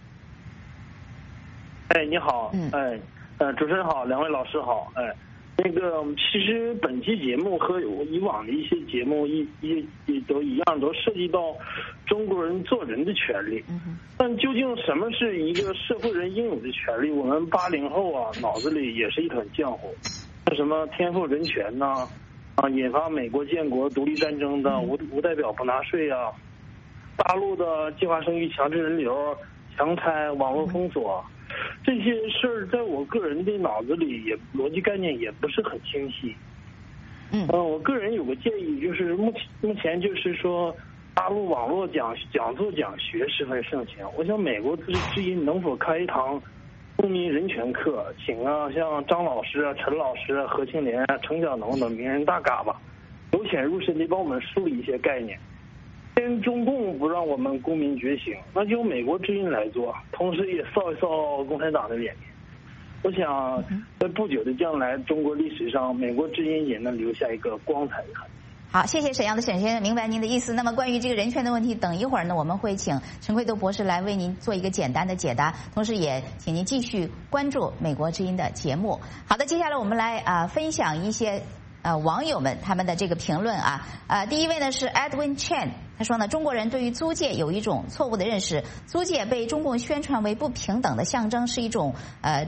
你好，主持人好，两位老师好，那个，其实本期节目和以往的一些节目也都一样，都涉及到中国人做人的权利。但究竟什么是一个社会人应有的权利？我们80后啊，脑子里也是一团浆糊。什么天赋人权呐，引发美国建国独立战争的无代表不纳税啊，大陆的计划生育、强制人流、强拆、网络封锁。这些事儿在我个人的脑子里也逻辑概念也不是很清晰。我个人有个建议，就是目前就是说，大陆网络讲座讲学十分盛行。我想美国之音能否开一堂公民人权课，请像张老师啊、陈老师啊、何庆莲啊、程小农等名人大嘎巴，由浅入深地帮我们梳理一些概念。跟中共不让我们公民觉醒，那就由美国之音来做，同时也扫一扫共产党的脸面。我想在不久的将来，中国历史上美国之音也能留下一个光彩的痕迹。 好，谢谢沈阳的沈先生，明白您的意思。那么关于这个人权的问题，等一会儿呢，我们会请陈奎斗博士来为您做一个简单的解答，同时也请您继续关注美国之音的节目。好的，接下来我们来分享一些网友们他们的这个评论啊。第一位呢是 Edwin Chen， 他说呢，中国人对于租界有一种错误的认识，租界被中共宣传为不平等的象征，是一种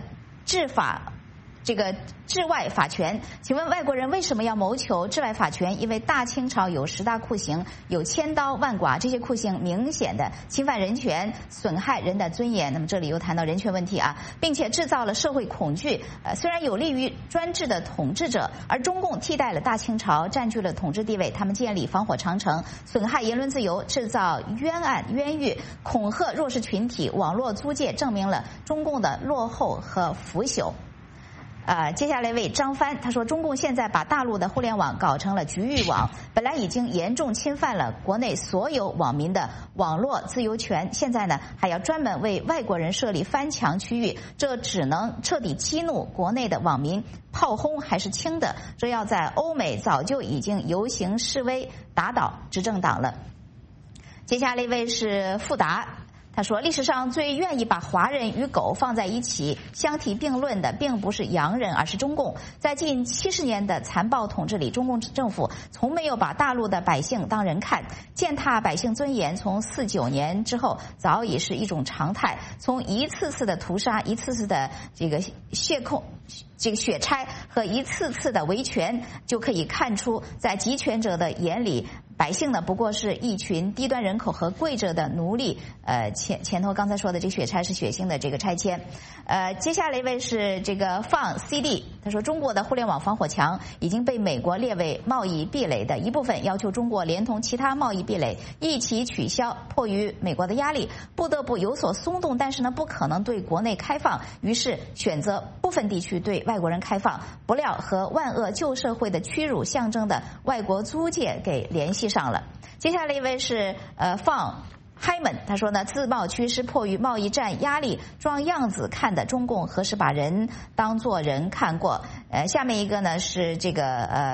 治外法权。请问外国人为什么要谋求治外法权？因为大清朝有10大酷刑，有千刀万剐，这些酷刑明显的侵犯人权，损害人的尊严。那么这里又谈到人权问题啊，并且制造了社会恐惧。虽然有利于专制的统治者，而中共替代了大清朝，占据了统治地位，他们建立防火长城，损害言论自由，制造冤案冤狱，恐吓弱势群体。网络租界证明了中共的落后和腐朽。接下来为张帆，他说中共现在把大陆的互联网搞成了局域网，本来已经严重侵犯了国内所有网民的网络自由权，现在呢还要专门为外国人设立翻墙区域，这只能彻底激怒国内的网民，炮轰还是轻的，这要在欧美早就已经游行示威打倒执政党了。接下来一位是富达，他说历史上最愿意把华人与狗放在一起相提并论的并不是洋人，而是中共。在近70年的残暴统治里，中共政府从没有把大陆的百姓当人看，践踏百姓尊严从49年之后早已是一种常态。从一次次的屠杀，一次次的这个血拆和一次次的维权，就可以看出在集权者的眼里，百姓呢不过是一群低端人口和跪着的奴隶。前头刚才说的这血拆是血腥的这个拆迁。接下来一位是这个放 CD， 他说中国的互联网防火墙已经被美国列为贸易壁垒的一部分，要求中国连同其他贸易壁垒一起取消。迫于美国的压力，不得不有所松动，但是呢不可能对国内开放，于是选择部分地区对外国人开放。不料和万恶旧社会的屈辱象征的外国租界给联系上了。接下来一位是放Hyman， 他说呢，自贸区是迫于贸易战压力装样子看的，中共何时把人当作人看过？下面一个呢是这个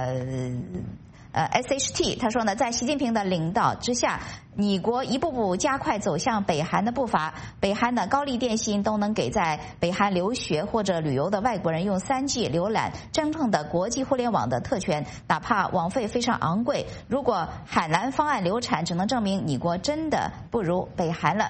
SHT， 他说呢，在习近平的领导之下，你国一步步加快走向北韩的步伐。北韩的高丽电信都能给在北韩留学或者旅游的外国人用3G 浏览真正的国际互联网的特权，哪怕网费非常昂贵。如果海南方案流产，只能证明你国真的不如北韩了。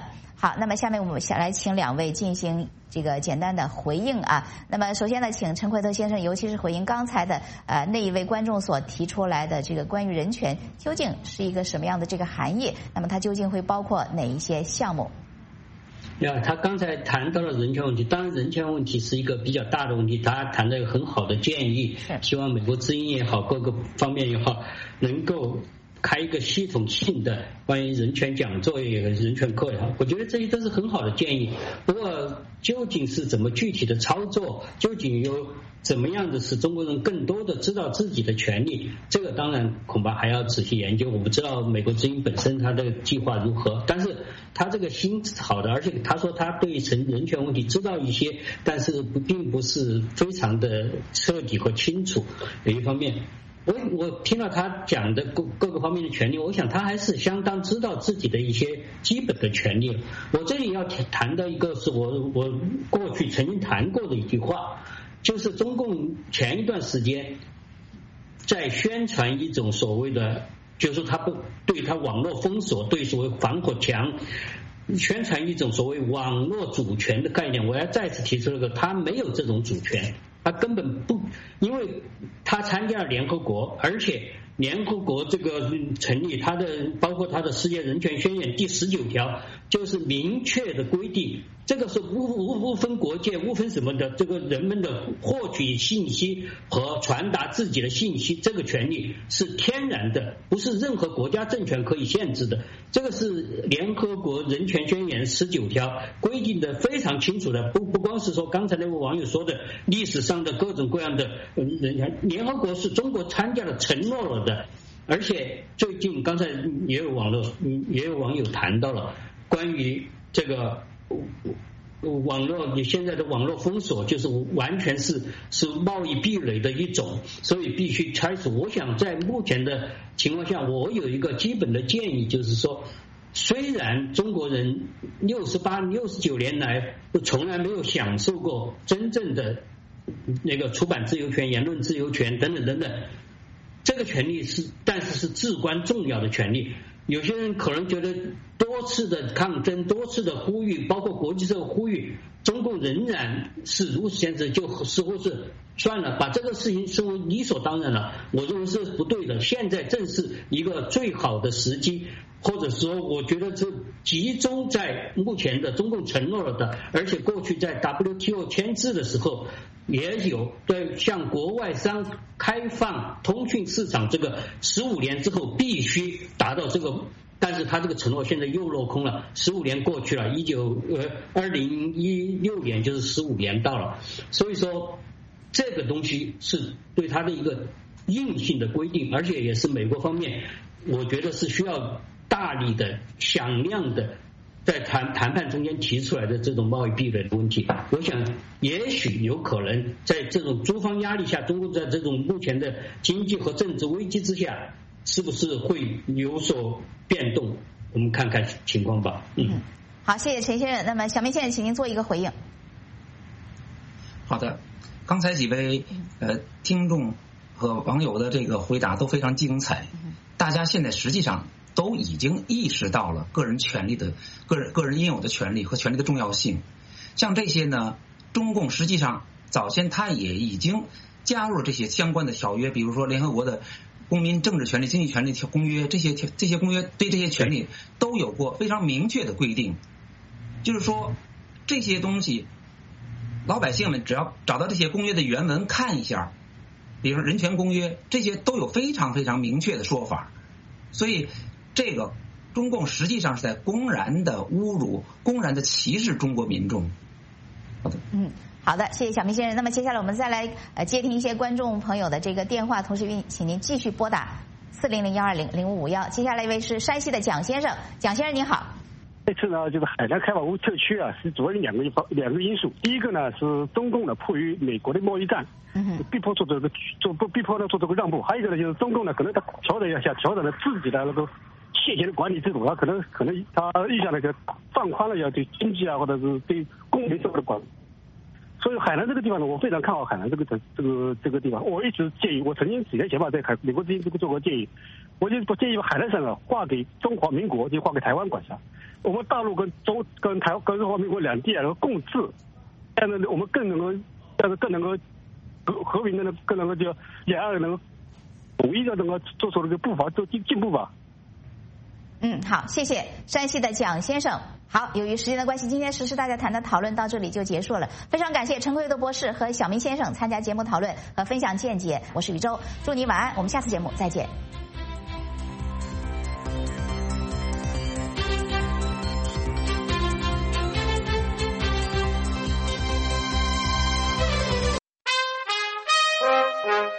好，那么下面我们来请两位进行这个简单的回应啊。那么首先呢，请陈奎特先生，尤其是回应刚才的那一位观众所提出来的这个关于人权究竟是一个什么样的这个含义？那么它究竟会包括哪一些项目？ 他刚才谈到了人权问题，当然人权问题是一个比较大的问题，他谈了一个很好的建议，希望美国之音也好，各个方面也好，能够开一个系统性的关于人权讲座也好，人权课也好，我觉得这些都是很好的建议。不过究竟是怎么具体的操作，究竟有怎么样的使中国人更多的知道自己的权利，这个当然恐怕还要仔细研究。我不知道美国之音本身它的计划如何，但是他这个心是好的，而且他说他对人权问题知道一些，但是并不是非常的彻底和清楚。有一方面我听到他讲的各个方面的权利，我想他还是相当知道自己的一些基本的权利。我这里要谈到一个是我过去曾经谈过的一句话，就是中共前一段时间在宣传一种所谓的，就是他不对他网络封锁，对所谓防火墙宣传一种所谓网络主权的概念。我要再次提出了他没有这种主权，他根本不，因为他参加了联合国，而且联合国这个成立，它的包括它的世界人权宣言第19条就是明确的规定，这个是无分国界、无分什么的，这个人们的获取信息和传达自己的信息，这个权利是天然的，不是任何国家政权可以限制的。这个是联合国人权宣言19条规定的非常清楚的，不光是说刚才那位网友说的历史上的各种各样的人权，联合国是中国参加了、承诺了的。而且最近刚才也有网友谈到了关于这个网络，你现在的网络封锁就是完全是贸易壁垒的一种，所以必须拆除。我想在目前的情况下，我有一个基本的建议，就是说，虽然中国人68、69年来都从来没有享受过真正的那个出版自由权、言论自由权等等等等，这个权利但是是至关重要的权利。有些人可能觉得多次的抗争、多次的呼吁，包括国际社会呼吁，中共仍然是如此坚持，就似乎是算了，把这个事情视为理所当然了。我认为是不对的，现在正是一个最好的时机，或者说我觉得这集中在目前的中共承诺了的，而且过去在 WTO 签字的时候也有对向国外商开放通讯市场，这个15年之后必须达到这个，但是他这个承诺现在又落空了。15年过去了，2016年就是15年到了，所以说这个东西是对他的一个硬性的规定，而且也是美国方面我觉得是需要大力的、响亮的在谈判中间提出来的这种贸易壁垒的问题。我想也许有可能在这种诸方压力下，中国在这种目前的经济和政治危机之下，是不是会有所变动，我们看看情况吧。 好，谢谢陈先生。那么小明先生，请您做一个回应。 好的，刚才几位听众和网友的这个回答都非常精彩，大家现在实际上都已经意识到了个人权利的个人应有的权利和权利的重要性。像这些呢，中共实际上早先他也已经加入了这些相关的条约，比如说联合国的公民政治权利、经济权利公约，这些公约对这些权利都有过非常明确的规定。就是说这些东西老百姓们只要找到这些公约的原文看一下，比如说人权公约，这些都有非常非常明确的说法。所以这个中共实际上是在公然的侮辱、公然的歧视中国民众。好的， 好的，谢谢小明先生。那么接下来我们再来接听一些观众朋友的这个电话，同时请您继续拨打4001200551。接下来一位是山西的蒋先生，蒋先生您好。 这次呢，就是海南开发区特区啊，是主要有两个因素。第一个呢是中共呢迫于美国的贸易战，逼迫做这个让步；还有一个呢就是中共呢可能他调整了自己的那个现行的管理制度，他可能他意向那个放宽了要对经济啊或者是对公民社会的管理。所以海南这个地方呢，我非常看好海南这个地方。我一直建议，我曾经几年前吧在美国之音做过建议，我就建议把海南省啊划给中华民国，就划给台湾管辖。 我们大陆跟台湾跟中华民国两地能够共治，这样呢我们更能够和平的更能够就两岸能够统一的能够做出这个步伐做进步吧。 好，谢谢山西的蒋先生。好，由于时间的关系，今天时事大家谈的讨论到这里就结束了。非常感谢陈奎斗博士和小明先生参加节目讨论和分享见解。我是宇宙，祝你晚安，我们下次节目再见。